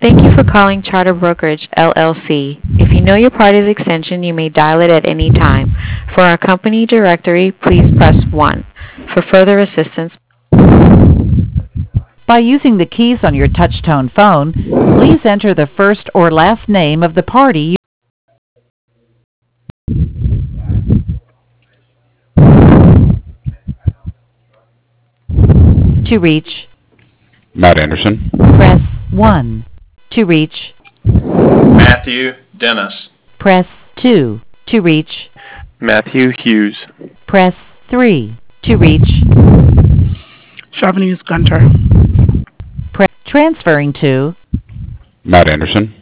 Thank you for calling Charter Brokerage, LLC. If you know your party's extension, you may dial it at any time. For our company directory, please press 1. For further assistance, By using the keys on your touch-tone phone, please enter the first or last name of the party to reach. Matt Anderson. Press 1. To reach, Matthew Dennis. press 2. To reach, Matthew Hughes. press 3. To reach, Chavanese Gunter. transferring to. Matt Anderson.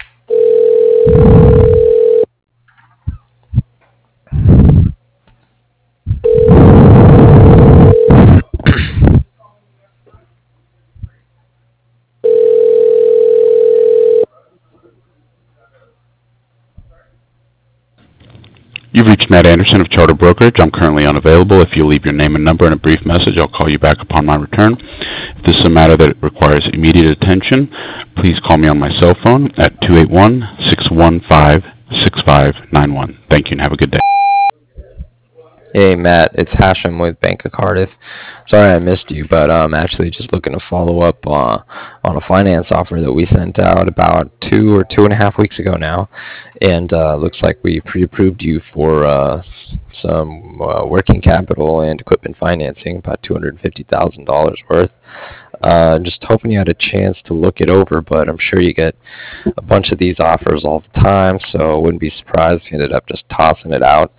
You've reached Matt Anderson of Charter Brokerage. I'm currently unavailable. If you'll leave your name and number and a brief message, I'll call you back upon my return. If this is a matter that requires immediate attention, please call me on my cell phone at 281-615-6591. Thank you and have a good day. Hey Matt, it's Hashem with Bank of Cardiff. Sorry I missed you, but I'm actually just looking to follow up on a finance offer that we sent out about 2 or 2.5 weeks ago now, and looks like we pre-approved you for some working capital and equipment financing, about $250,000 worth. Just hoping you had a chance to look it over, but I'm sure you get a bunch of these offers all the time, so I wouldn't be surprised if you ended up just tossing it out.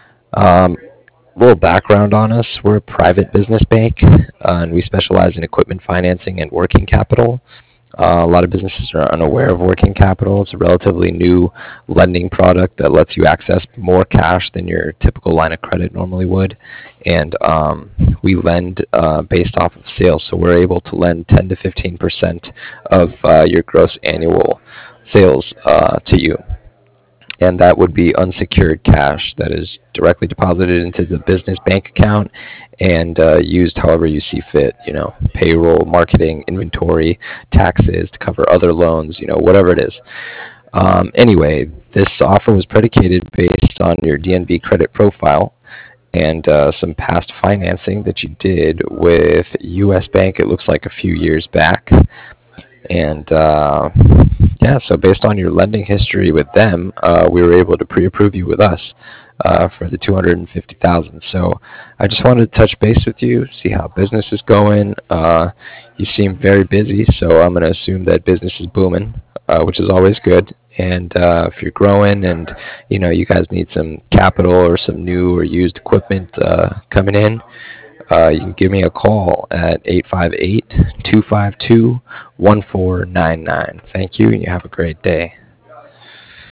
A little background on us. We're a private business bank, and we specialize in equipment financing and working capital. A lot of businesses are unaware of working capital. It's a relatively new lending product that lets you access more cash than your typical line of credit normally would. And we lend based off of sales, so we're able to lend 10 to 15% of your gross annual sales to you. And that would be unsecured cash that is directly deposited into the business bank account and used however you see fit, payroll, marketing, inventory, taxes, to cover other loans, whatever it is. Anyway, this offer was predicated based on your DNB credit profile and some past financing that you did with U.S. Bank, it looks like a few years back. And so based on your lending history with them, we were able to pre-approve you with us for the $250,000. So I just wanted to touch base with you, see how business is going. You seem very busy, so I'm going to assume that business is booming, which is always good. And if you're growing and you guys need some capital or some new or used equipment coming in, you can give me a call at 858-252-1499. Thank you, and you have a great day.